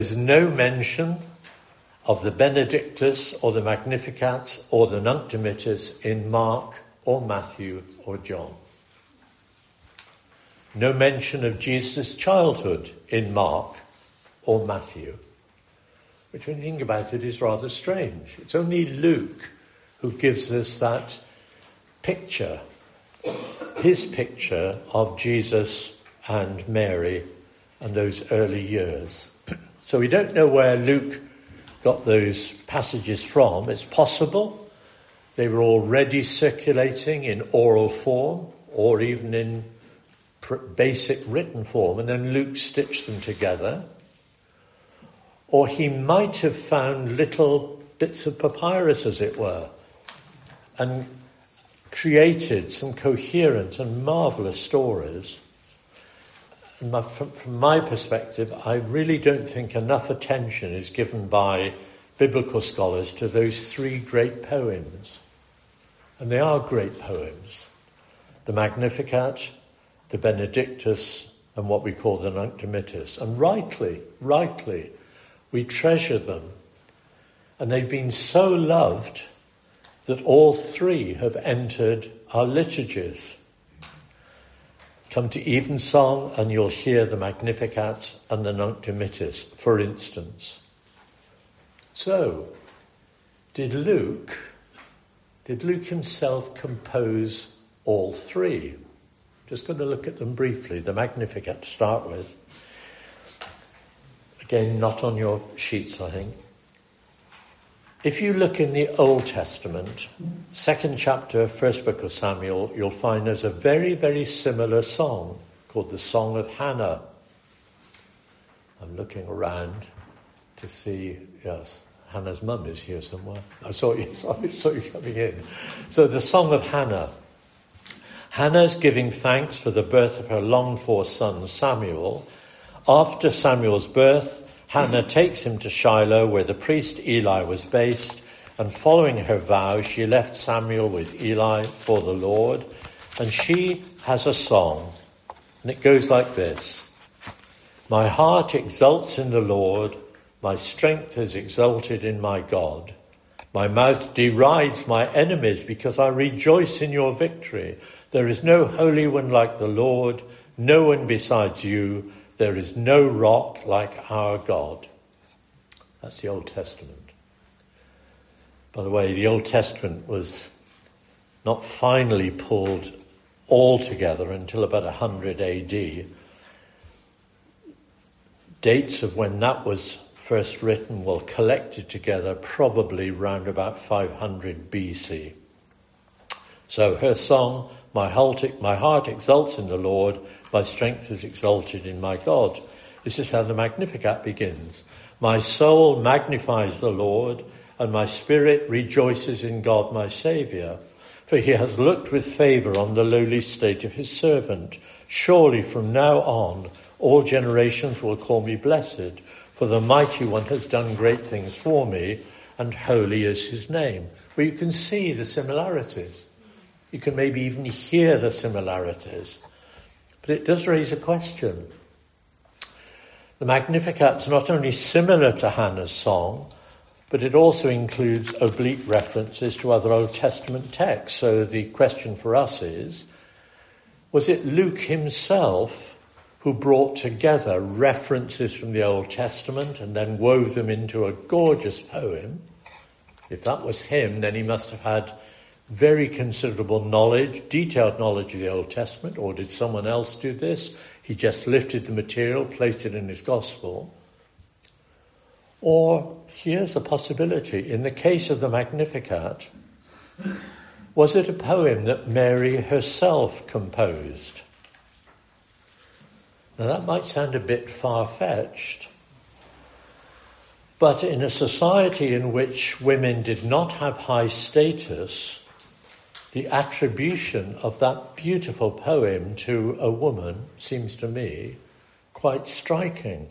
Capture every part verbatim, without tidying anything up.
There's no mention of the Benedictus or the Magnificat or the Nunc Dimittis in Mark or Matthew or John. No mention of Jesus' childhood in Mark or Matthew, which when you think about it is rather strange. It's only Luke who gives us that picture, his picture of Jesus and Mary and those early years. So we don't know where Luke got those passages from. It's possible they were already circulating in oral form or even in pr- basic written form, and then Luke stitched them together. Or he might have found little bits of papyrus, as it were, and created some coherent and marvellous stories. And my, from, from my perspective, I really don't think enough attention is given by biblical scholars to those three great poems. And they are great poems. The Magnificat, the Benedictus, and what we call the Nunc Dimittis. And rightly, rightly, we treasure them. And they've been so loved that all three have entered our liturgies. Come to Evensong and you'll hear the Magnificat and the Nunc Dimittis, for instance. So, did Luke, did Luke himself compose all three? Just going to look at them briefly. The Magnificat to start with. Again, not on your sheets, I think. If you look in the Old Testament, second chapter, first book of Samuel, you'll find there's a very, very similar song called the Song of Hannah. I'm looking around to see, yes, Hannah's mum is here somewhere. I saw you, I saw you coming in. So the Song of Hannah. Hannah's giving thanks for the birth of her longed-for son Samuel. After Samuel's birth, Hannah takes him to Shiloh, where the priest Eli was based, and following her vow, she left Samuel with Eli for the Lord, and she has a song, and it goes like this. My heart exults in the Lord, my strength is exalted in my God. My mouth derides my enemies because I rejoice in your victory. There is no holy one like the Lord, no one besides you. There is no rock like our God. That's the Old Testament. By the way, the Old Testament was not finally pulled all together until about one hundred A D. Dates of when that was first written were collected together probably round about five hundred B C. So her song, my heart, my heart exults in the Lord, my strength is exalted in my God. This is how the Magnificat begins. My soul magnifies the Lord, and my spirit rejoices in God my Saviour. For he has looked with favour on the lowly state of his servant. Surely from now on all generations will call me blessed, for the Mighty One has done great things for me, and holy is his name. Well, you can see the similarities. You can maybe even hear the similarities. But it does raise a question. The Magnificat's not only similar to Hannah's song, but it also includes oblique references to other Old Testament texts. So the question for us is, was it Luke himself who brought together references from the Old Testament and then wove them into a gorgeous poem? If that was him, then he must have had very considerable knowledge, detailed knowledge of the Old Testament, or did someone else do this? He just lifted the material, placed it in his gospel. Or, here's a possibility, in the case of the Magnificat, was it a poem that Mary herself composed? Now that might sound a bit far-fetched, but in a society in which women did not have high status, the attribution of that beautiful poem to a woman seems to me quite striking.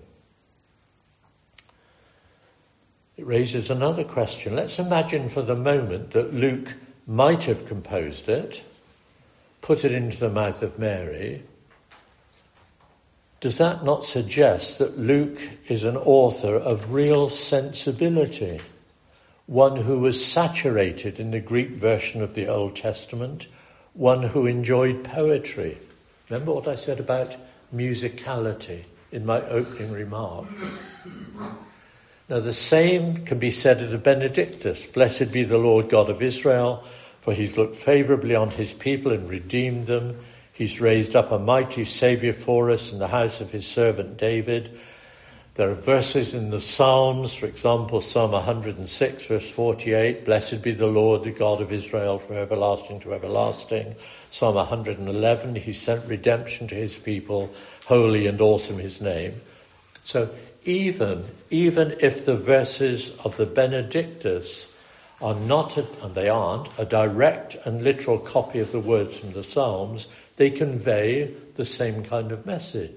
It raises another question. Let's imagine for the moment that Luke might have composed it, put it into the mouth of Mary, does that not suggest that Luke is an author of real sensibility? One who was saturated in the Greek version of the Old Testament, one who enjoyed poetry. Remember what I said about musicality in my opening remark? Now the same can be said of the Benedictus. Blessed be the Lord God of Israel, for he's looked favourably on his people and redeemed them. He's raised up a mighty Saviour for us in the house of his servant David. There are verses in the Psalms, for example, Psalm one hundred six, verse forty-eight, Blessed be the Lord, the God of Israel, from everlasting to everlasting. Psalm one hundred eleven, he sent redemption to his people, holy and awesome his name. So even, even if the verses of the Benedictus are not, a, and they aren't, a direct and literal copy of the words from the Psalms, they convey the same kind of message.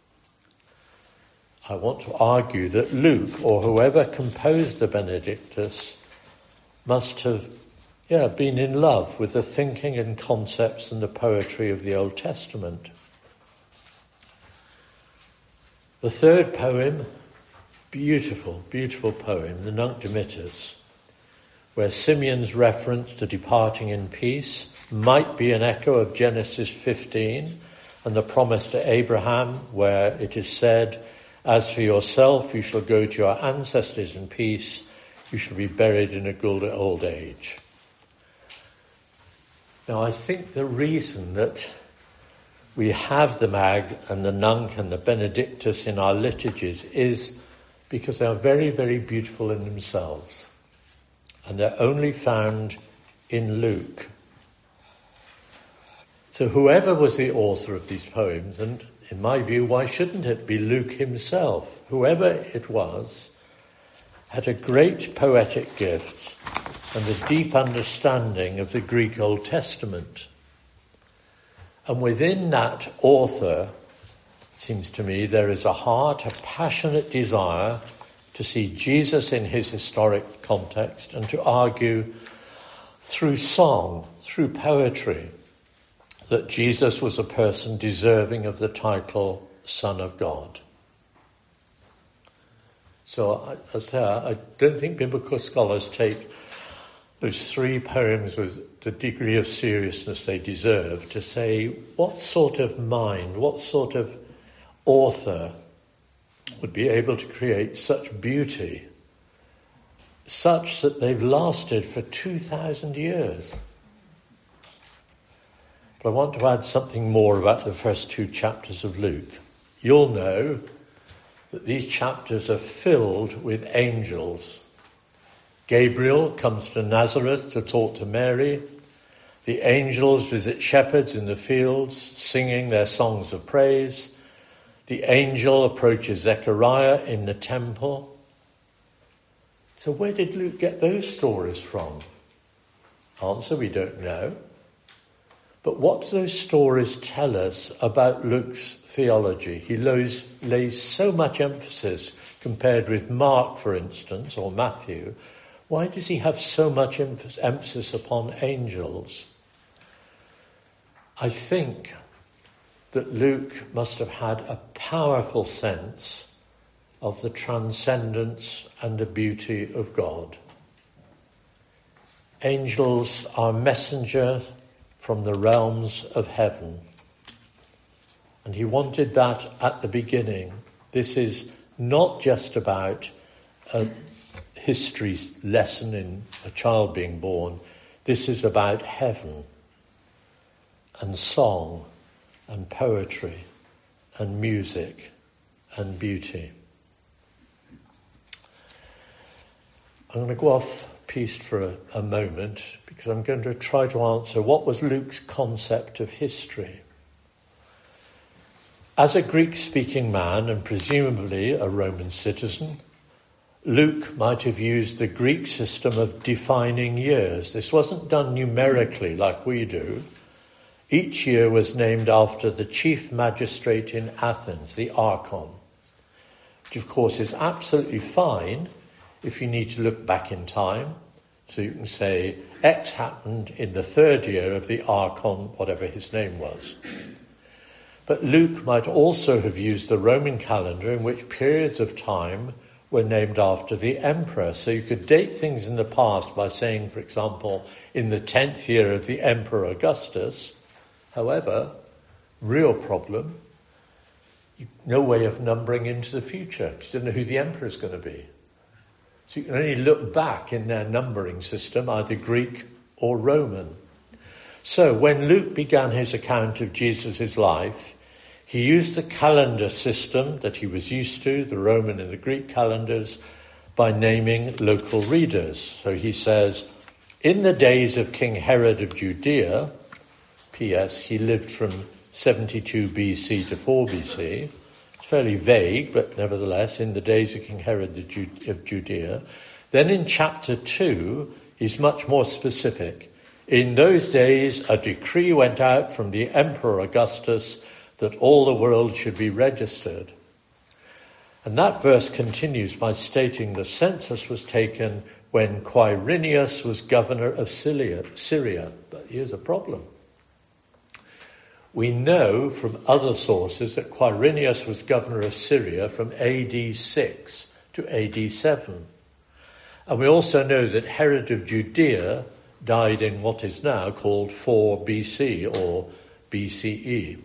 I want to argue that Luke, or whoever composed the Benedictus, must have yeah, been in love with the thinking and concepts and the poetry of the Old Testament. The third poem, beautiful, beautiful poem, the Nunc Dimittis, where Simeon's reference to departing in peace might be an echo of Genesis fifteen and the promise to Abraham, where it is said, As for yourself, you shall go to your ancestors in peace, you shall be buried in a good old age. Now I think the reason that we have the Mag and the Nunc and the Benedictus in our liturgies is because they are very, very beautiful in themselves. And they're only found in Luke. So whoever was the author of these poems, and in my view, why shouldn't it be Luke himself? Whoever it was had a great poetic gift and a deep understanding of the Greek Old Testament. And within that author, it seems to me, there is a heart, a passionate desire to see Jesus in his historic context and to argue through song, through poetry, that Jesus was a person deserving of the title Son of God. So I, I, say, I don't think biblical scholars take those three poems with the degree of seriousness they deserve to say what sort of mind, what sort of author would be able to create such beauty, such that they've lasted for two thousand years. But I want to add something more about the first two chapters of Luke. You'll know that these chapters are filled with angels. Gabriel comes to Nazareth to talk to Mary. The angels visit shepherds in the fields, singing their songs of praise. The angel approaches Zechariah in the temple. So where did Luke get those stories from? Answer, we don't know. But what do those stories tell us about Luke's theology? He lays, lays so much emphasis, compared with Mark, for instance, or Matthew. Why does he have so much emphasis upon angels? I think that Luke must have had a powerful sense of the transcendence and the beauty of God. Angels are messengers from the realms of heaven. And he wanted that at the beginning. This is not just about a history lesson in a child being born. This is about heaven and song and poetry and music and beauty. I'm going to go off piste for a, a moment because I'm going to try to answer what was Luke's concept of history. As a Greek-speaking man and presumably a Roman citizen, Luke might have used the Greek system of defining years. This wasn't done numerically like we do. Each year was named after the chief magistrate in Athens, the archon, which of course is absolutely fine if you need to look back in time. So you can say X happened in the third year of the archon, whatever his name was. But Luke might also have used the Roman calendar in which periods of time were named after the emperor. So you could date things in the past by saying, for example, in the tenth year of the Emperor Augustus. However, real problem, no way of numbering into the future. You don't know who the emperor is going to be. So you can only look back in their numbering system, either Greek or Roman. So when Luke began his account of Jesus' life, he used the calendar system that he was used to, the Roman and the Greek calendars, by naming local readers. So he says, in the days of King Herod of Judea, P S, he lived from seventy-two B C to four B C. It's fairly vague, but nevertheless, in the days of King Herod of Judea. Then in chapter two, he's much more specific. In those days, a decree went out from the Emperor Augustus that all the world should be registered. And that verse continues by stating the census was taken when Quirinius was governor of Syria. But here's a problem. We know from other sources that Quirinius was governor of Syria from A D six to A D seven. And we also know that Herod of Judea died in what is now called four B C or B C E.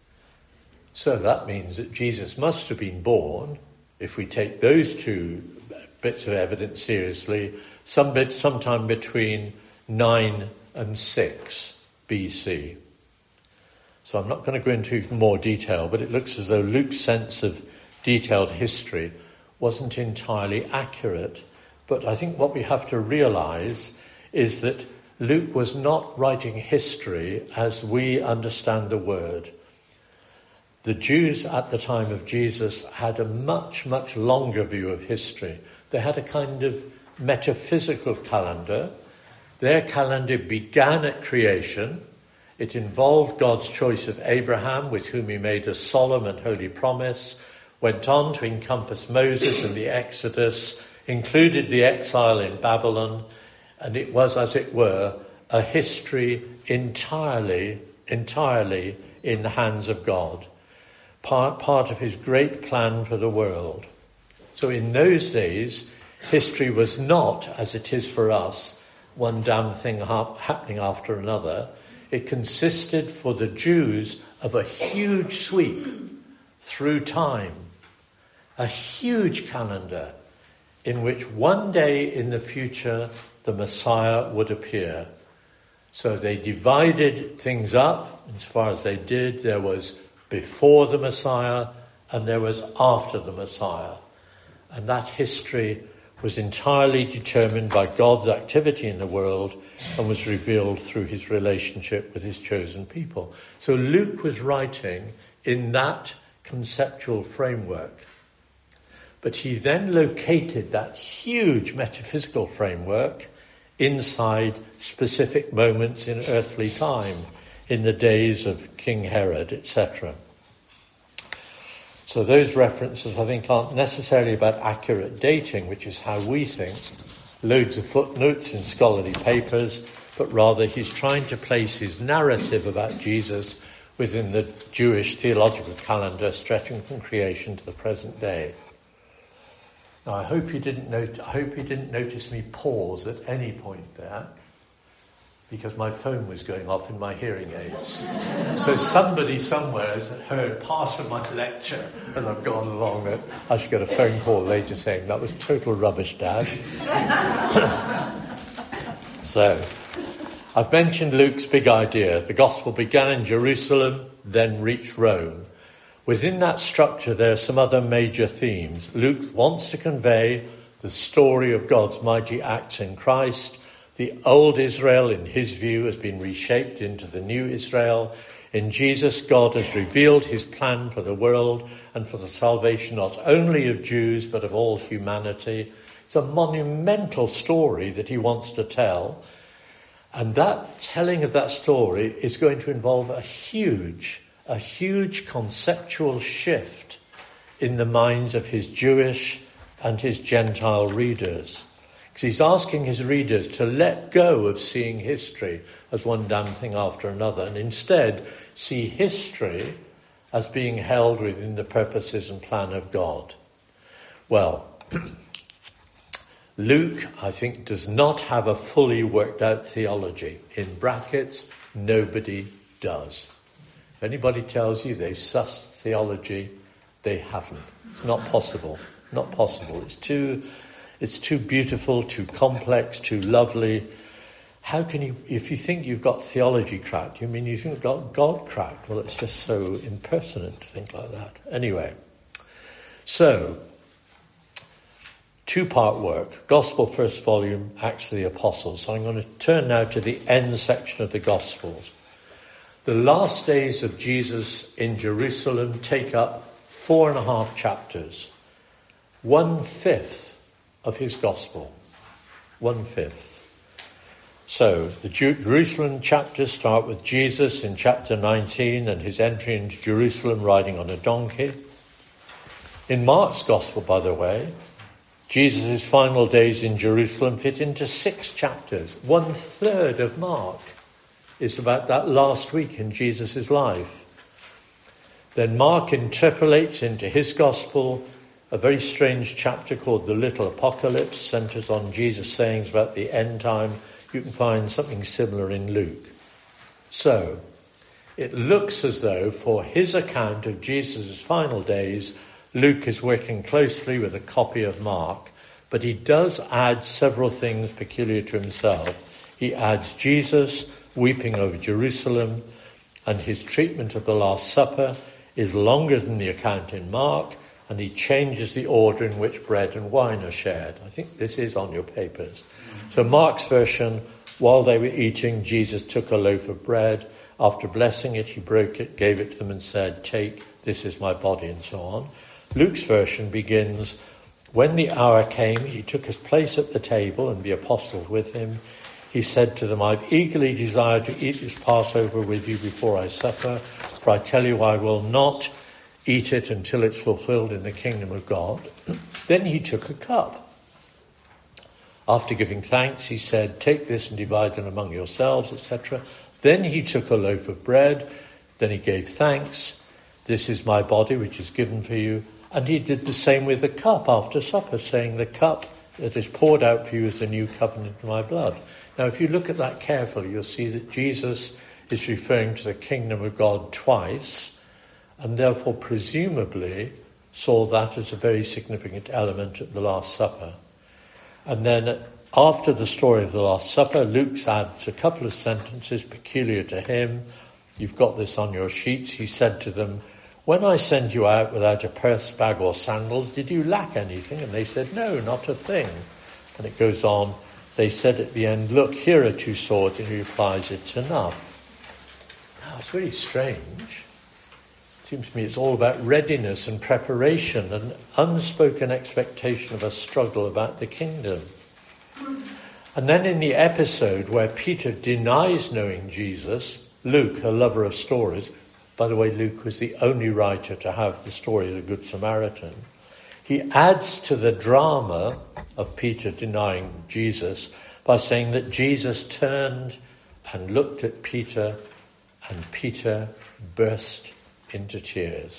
So that means that Jesus must have been born, if we take those two bits of evidence seriously, some bit sometime between nine and six B C. So I'm not going to go into more detail, but it looks as though Luke's sense of detailed history wasn't entirely accurate. But I think what we have to realize is that Luke was not writing history as we understand the word. The Jews at the time of Jesus had a much, much longer view of history. They had a kind of metaphysical calendar. Their calendar began at creation. It involved God's choice of Abraham, with whom he made a solemn and holy promise, went on to encompass Moses and the Exodus, included the exile in Babylon, and it was, as it were, a history entirely, entirely in the hands of God, part, part of his great plan for the world. So in those days, history was not, as it is for us, one damn thing ha- happening after another. It consisted for the Jews of a huge sweep through time, a huge calendar in which one day in the future the Messiah would appear. So they divided things up as far as they did. There was before the Messiah and there was after the Messiah. And that history was entirely determined by God's activity in the world and was revealed through his relationship with his chosen people. So Luke was writing in that conceptual framework. But he then located that huge metaphysical framework inside specific moments in earthly time, in the days of King Herod, et cetera. So those references, I think, aren't necessarily about accurate dating, which is how we think, loads of footnotes in scholarly papers, but rather he's trying to place his narrative about Jesus within the Jewish theological calendar stretching from creation to the present day. Now, I hope you didn't not- I hope you didn't notice me pause at any point there, because my phone was going off in my hearing aids. So somebody somewhere has heard part of my lecture as I've gone along. It. I should get a phone call later saying, that was total rubbish, Dad. So, I've mentioned Luke's big idea. The gospel began in Jerusalem, then reached Rome. Within that structure, there are some other major themes. Luke wants to convey the story of God's mighty acts in Christ. The old Israel, in his view, has been reshaped into the new Israel. In Jesus, God has revealed his plan for the world and for the salvation not only of Jews, but of all humanity. It's a monumental story that he wants to tell. And that telling of that story is going to involve a huge, a huge conceptual shift in the minds of his Jewish and his Gentile readers. Because he's asking his readers to let go of seeing history as one damn thing after another and instead see history as being held within the purposes and plan of God? Well, Luke, I think, does not have a fully worked out theology. In brackets, nobody does. If anybody tells you they've sussed theology, they haven't. It's not possible. Not possible. It's too, it's too beautiful, too complex, too lovely. How can you, if you think you've got theology cracked, you mean you think you've got God cracked? Well, it's just so impersonal to think like that. Anyway, so, two-part work. Gospel first volume, Acts of the Apostles. So I'm going to turn now to the end section of the Gospels. The last days of Jesus in Jerusalem take up four and a half chapters. One-fifth of his Gospel. One-fifth. So, the Jerusalem chapters start with Jesus in chapter nineteen and his entry into Jerusalem riding on a donkey. In Mark's Gospel, by the way, Jesus' final days in Jerusalem fit into six chapters. One third of Mark is about that last week in Jesus' life. Then Mark interpolates into his Gospel a very strange chapter called the Little Apocalypse, centres on Jesus' sayings about the end time. You can find something similar in Luke. So, it looks as though for his account of Jesus' final days, Luke is working closely with a copy of Mark, but he does add several things peculiar to himself. He adds Jesus weeping over Jerusalem, and his treatment of the Last Supper is longer than the account in Mark, and he changes the order in which bread and wine are shared. I think this is on your papers. So Mark's version, while they were eating, Jesus took a loaf of bread. After blessing it, he broke it, gave it to them and said, "Take, this is my body," and so on. Luke's version begins, when the hour came, he took his place at the table and the apostles with him. He said to them, "I've eagerly desired to eat this Passover with you before I suffer, for I tell you I will not eat it until it's fulfilled in the kingdom of God." Then he took a cup. After giving thanks, he said, "Take this and divide it among yourselves," et cetera. Then he took a loaf of bread. Then he gave thanks. "This is my body, which is given for you." And he did the same with the cup after supper, saying, "The cup that is poured out for you is the new covenant in my blood." Now, if you look at that carefully, you'll see that Jesus is referring to the kingdom of God twice, and therefore presumably saw that as a very significant element at the Last Supper. And then after the story of the Last Supper, Luke adds a couple of sentences peculiar to him. You've got this on your sheets. He said to them, "When I send you out without a purse, bag or sandals, did you lack anything?" And they said, "No, not a thing." And it goes on. They said at the end, "Look, here are two swords." And he replies, "It's enough." Now, it's very strange. It seems to me it's all about readiness and preparation and unspoken expectation of a struggle about the kingdom. And then in the episode where Peter denies knowing Jesus, Luke, a lover of stories, by the way, Luke was the only writer to have the story of the Good Samaritan, he adds to the drama of Peter denying Jesus by saying that Jesus turned and looked at Peter, and Peter burst into tears.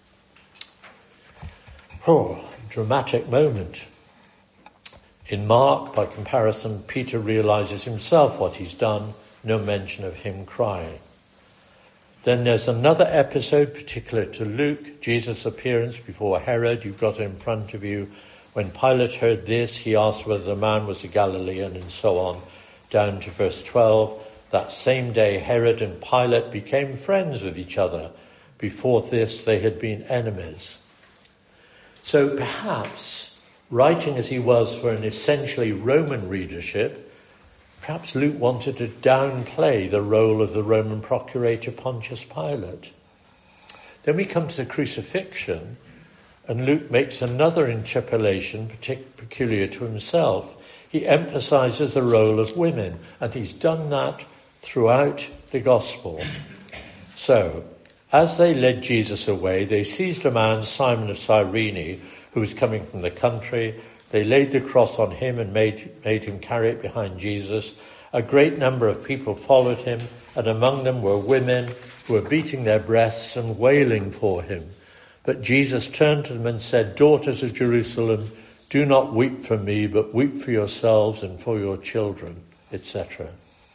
Oh, dramatic moment. In Mark, by comparison, Peter realizes himself what he's done, no mention of him crying. Then there's another episode particular to Luke, Jesus' appearance before Herod. You've got it in front of you. When Pilate heard this, he asked whether the man was a Galilean, and so on, down to verse twelve. That same day, Herod and Pilate became friends with each other. Before this, they had been enemies. So perhaps, writing as he was for an essentially Roman readership, perhaps Luke wanted to downplay the role of the Roman procurator Pontius Pilate. Then we come to the crucifixion, and Luke makes another interpolation peculiar to himself. He emphasizes the role of women, and he's done that throughout the gospel. So, as they led Jesus away, they seized a man, Simon of Cyrene, who was coming from the country. They laid the cross on him and made, made him carry it behind Jesus. A great number of people followed him, and among them were women who were beating their breasts and wailing for him. But Jesus turned to them and said, "Daughters of Jerusalem, do not weep for me, but weep for yourselves and for your children," et cetera.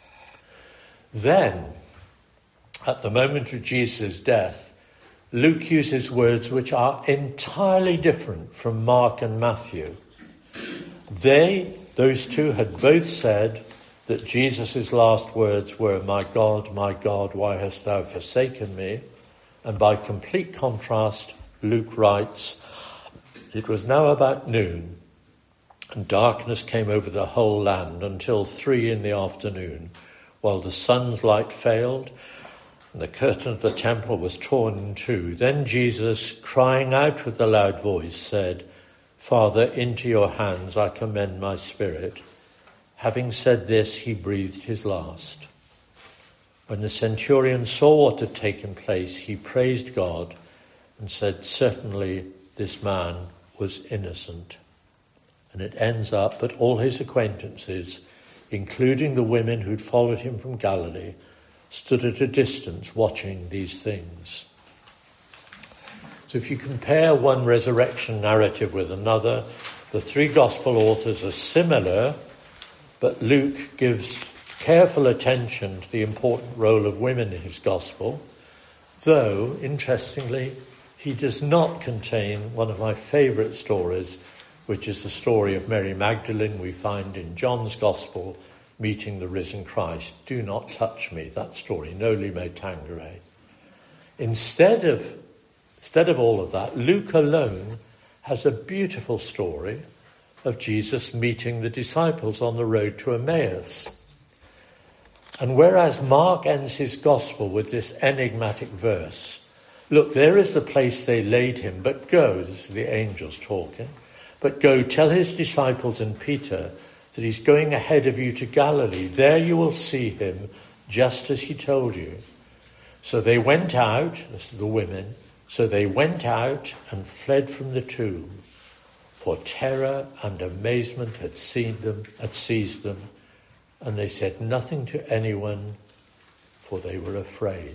Then, at the moment of Jesus' death, Luke uses words which are entirely different from Mark and Matthew. They, those two, had both said that Jesus' last words were, "My God, my God, why hast thou forsaken me?" And by complete contrast, Luke writes, "It was now about noon, and darkness came over the whole land until three in the afternoon, while the sun's light failed, and the curtain of the temple was torn in two. Then Jesus, crying out with a loud voice, said, 'Father, into your hands I commend my spirit.' Having said this, he breathed his last. When the centurion saw what had taken place, he praised God and said, 'Certainly this man was innocent.'" And it ends up that all his acquaintances, including the women who'd followed him from Galilee, stood at a distance watching these things. So if you compare one resurrection narrative with another, the three gospel authors are similar, but Luke gives careful attention to the important role of women in his gospel, though, interestingly, he does not contain one of my favourite stories, which is the story of Mary Magdalene we find in John's Gospel, meeting the risen Christ. Do not touch me, that story, noli me tangere. Instead of, instead of all of that, Luke alone has a beautiful story of Jesus meeting the disciples on the road to Emmaus. And whereas Mark ends his Gospel with this enigmatic verse, "Look, there is the place they laid him, but go," this is the angels talking, "but go, tell his disciples and Peter that he's going ahead of you to Galilee. There you will see him, just as he told you." So they went out, this is the women, so they went out and fled from the tomb, for terror and amazement had seen them, had seized them, and they said nothing to anyone, for they were afraid.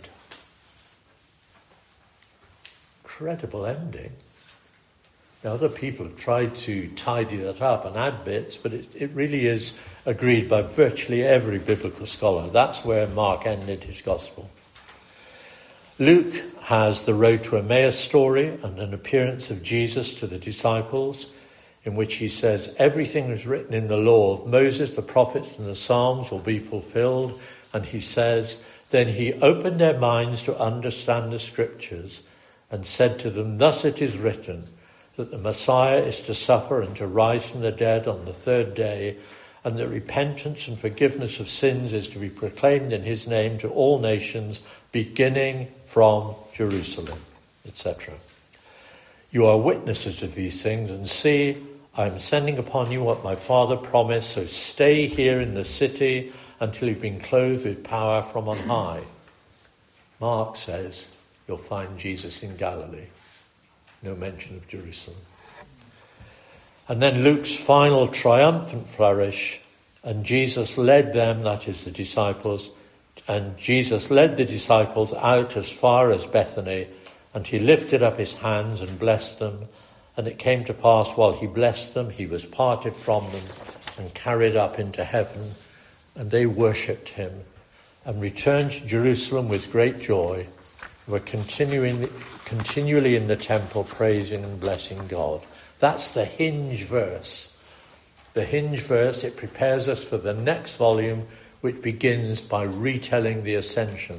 Incredible ending. Now, other people have tried to tidy that up and add bits, but it, it really is agreed by virtually every biblical scholar. That's where Mark ended his gospel. Luke has the road to Emmaus story and an appearance of Jesus to the disciples, in which he says, "Everything is written in the law of Moses, the prophets and the Psalms will be fulfilled." And he says, "Then he opened their minds to understand the scriptures and said to them, 'Thus it is written, that the Messiah is to suffer and to rise from the dead on the third day, and that repentance and forgiveness of sins is to be proclaimed in his name to all nations, beginning from Jerusalem,' et cetera. You are witnesses of these things, and see, I am sending upon you what my Father promised, so stay here in the city until you've been clothed with power from on high." Mark says you'll find Jesus in Galilee. No mention of Jerusalem. And then Luke's final triumphant flourish, and Jesus led them, that is the disciples, and Jesus led the disciples out as far as Bethany, and he lifted up his hands and blessed them. And it came to pass, while he blessed them, he was parted from them and carried up into heaven, and they worshipped him and returned to Jerusalem with great joy, were continuing, continually in the temple praising and blessing God. That's the hinge verse. The hinge verse, it prepares us for the next volume, which begins by retelling the ascension.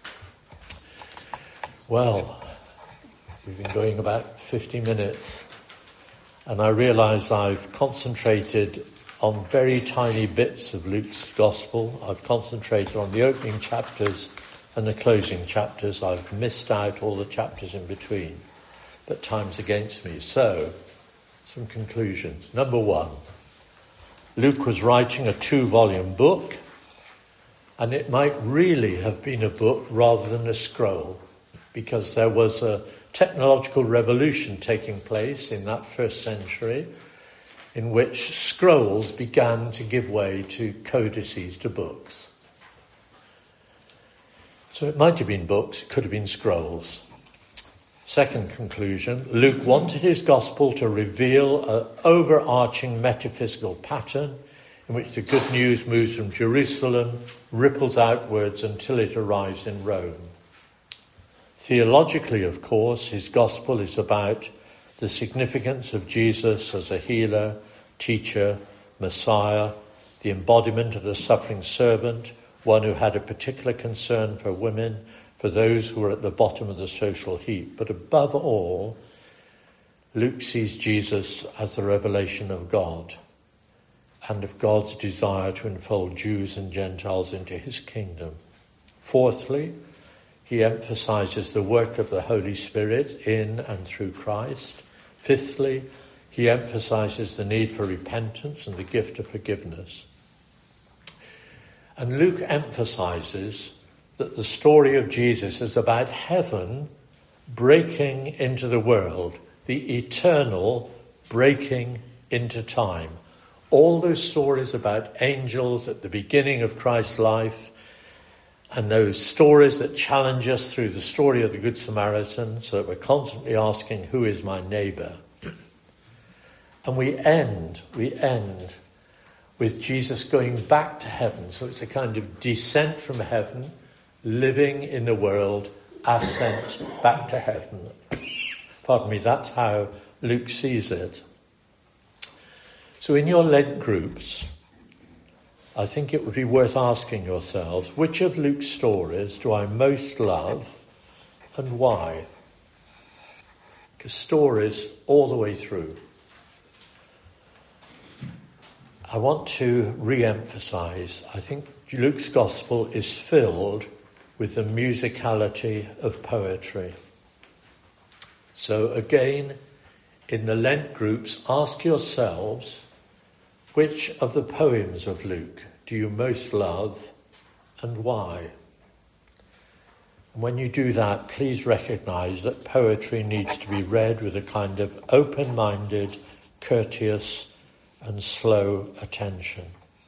Well, we've been going about fifty minutes, and I realise I've concentrated on very tiny bits of Luke's Gospel. I've concentrated on the opening chapters and the closing chapters. I've missed out all the chapters in between, but time's against me. So, some conclusions. Number one, Luke was writing a two-volume book, and it might really have been a book rather than a scroll, because there was a technological revolution taking place in that first century. in which scrolls began to give way to codices, to books. So it might have been books, it could have been scrolls. Second conclusion, Luke wanted his gospel to reveal an overarching metaphysical pattern in which the good news moves from Jerusalem, ripples outwards until it arrives in Rome. Theologically, of course, his gospel is about the significance of Jesus as a healer, teacher, Messiah, the embodiment of the suffering servant, one who had a particular concern for women, for those who were at the bottom of the social heap. But above all, Luke sees Jesus as the revelation of God and of God's desire to enfold Jews and Gentiles into his kingdom. Fourthly, he emphasizes the work of the Holy Spirit in and through Christ. Fifthly, he emphasizes the need for repentance and the gift of forgiveness. And Luke emphasizes that the story of Jesus is about heaven breaking into the world, the eternal breaking into time. All those stories about angels at the beginning of Christ's life, and those stories that challenge us through the story of the Good Samaritan, so that we're constantly asking, who is my neighbour? And we end, we end with Jesus going back to heaven. So it's a kind of descent from heaven, living in the world, ascent back to heaven. Pardon me, that's how Luke sees it. So in your Lent groups, I think it would be worth asking yourselves, which of Luke's stories do I most love and why? Because stories all the way through. I want to re-emphasize, I think Luke's gospel is filled with the musicality of poetry. So again, in the Lent groups, ask yourselves, which of the poems of Luke do you most love and why? And when you do that, please recognize that poetry needs to be read with a kind of open-minded, courteous and slow attention.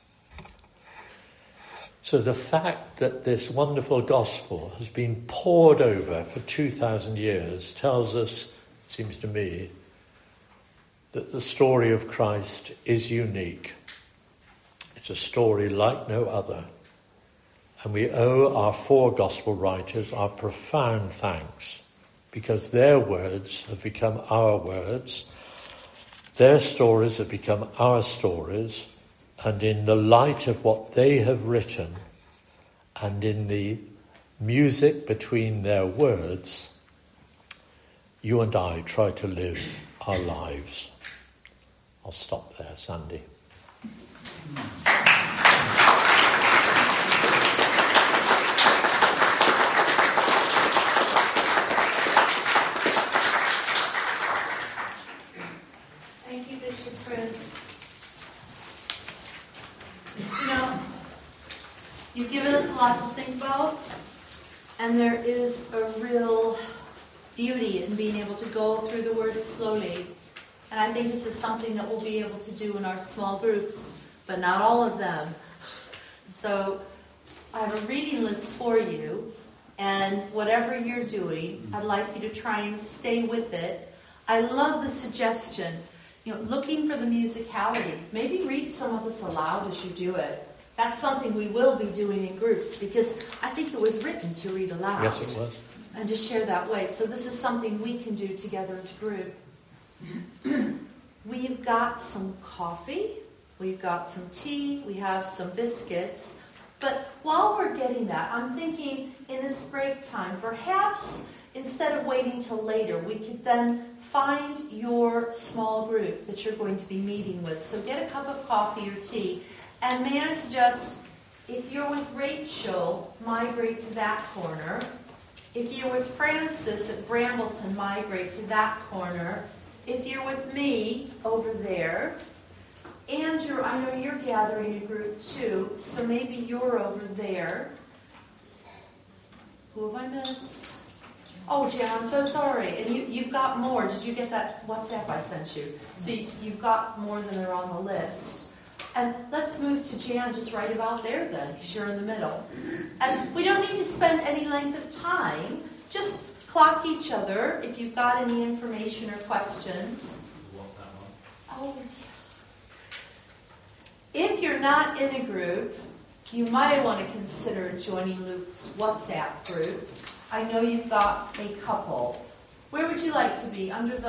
So the fact that this wonderful gospel has been poured over for two thousand years tells us, seems to me, that the story of Christ is unique. It's a story like no other. And we owe our four gospel writers our profound thanks, because their words have become our words, their stories have become our stories, and in the light of what they have written, and in the music between their words, you and I try to live our lives. I'll stop there, Sandy. Thank you, Bishop Chris. You know, you've given us a lot to think about, and there is a real beauty in being able to go through the Word slowly. And I think this is something that we'll be able to do in our small groups, but not all of them. So I have a reading list for you, and whatever you're doing, I'd like you to try and stay with it. I love the suggestion, you know, looking for the musicality. Maybe read some of this aloud as you do it. That's something we will be doing in groups, because I think it was written to read aloud. Yes, it was. And to share that way. So this is something we can do together as a group. We've got some coffee, we've got some tea, we have some biscuits. But while we're getting that, I'm thinking in this break time, perhaps instead of waiting till later, we could then find your small group that you're going to be meeting with. So get a cup of coffee or tea. And may I suggest, if you're with Rachel, migrate to that corner. If you're with Francis at Brambleton, migrate to that corner. If you're with me, over there. Andrew, I know you're gathering a group too, so maybe you're over there. Who have I missed? Oh, Jan, I'm so sorry. And you, you've got more. Did you get that WhatsApp I sent you? So you- you've got more than are on the list. And let's move to Jan just right about there then, because you're in the middle. And we don't need to spend any length of time. Just clock each other if you've got any information or questions. Oh, yeah. If you're not in a group, you might want to consider joining Luke's WhatsApp group. I know you've got a couple. Where would you like to be? Under the